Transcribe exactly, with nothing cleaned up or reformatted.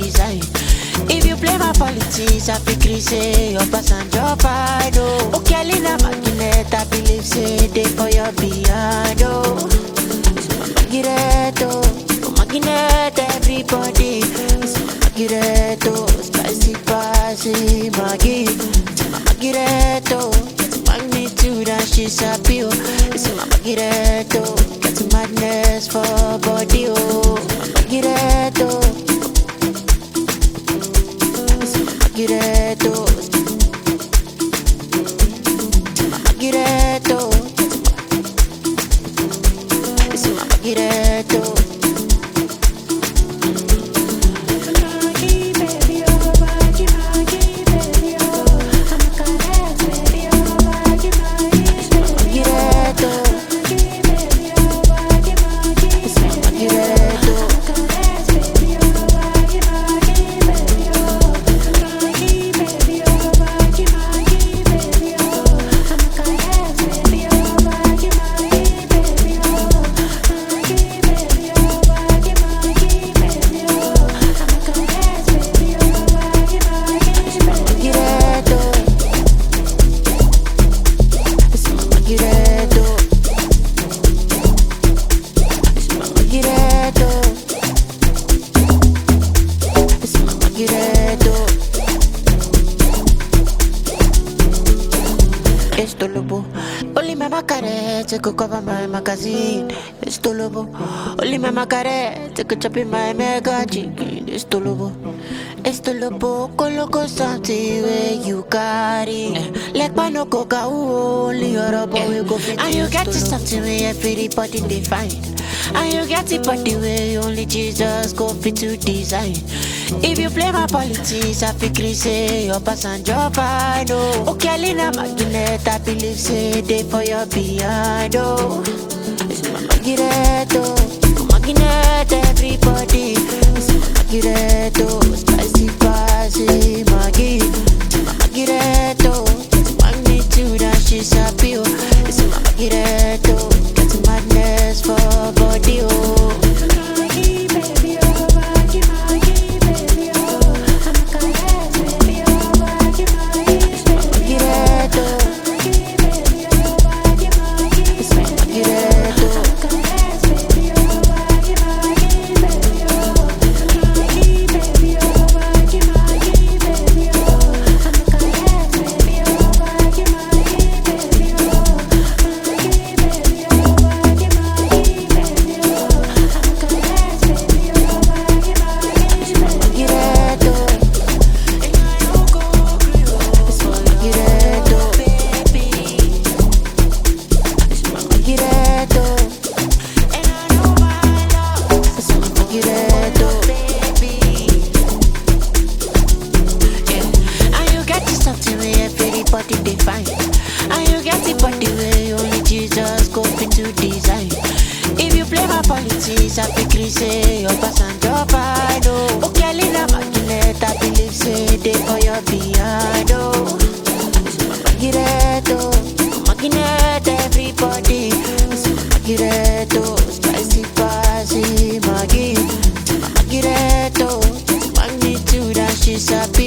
design. If you play my politics, I feel say your pass and your fight. Oh, okay, Lina Magnet, I believe say they for your behind. Oh, Magireto, Magnet, everybody. Magireto, spicy, spicy, Maggie. Magireto, magnitude and she's happy. It's my Magireto, got madness for body. Oh, Magireto. Magireto, Magireto, it's my Magireto. Esto lobo, only my macare, take a cover my magazine. Esto lobo, only my macare, take a chop in my mega chicken. Esto lobo, esto lobo, coloco something where you carry. Like pano coca, only your rubber will go fit. And you get to something where everybody they find. And you get it but the way only Jesus go fit to design. If you play my politics, I feel say your pass and your find. Oh, okay, Lina Magnet, I believe say they for your behind. Oh, it's my Magireto, Magnet, everybody. It's my Magireto, spicy, spicy, Maggie. It's my Magireto, magnitude and she's happy. It's my Magireto, got madness for body. Oh. Everybody they find, and you get it but the way only Jesus go fit to design. If you play my politics, I feel say your pass and your fight. Oh, okay, Lina Magnet, I believe say they for your behind. Oh, it's my Magireto, Magnet, everybody. It's my Magireto, spicy, spicy, Maggie. It's my Magireto, magnitude and she's happy.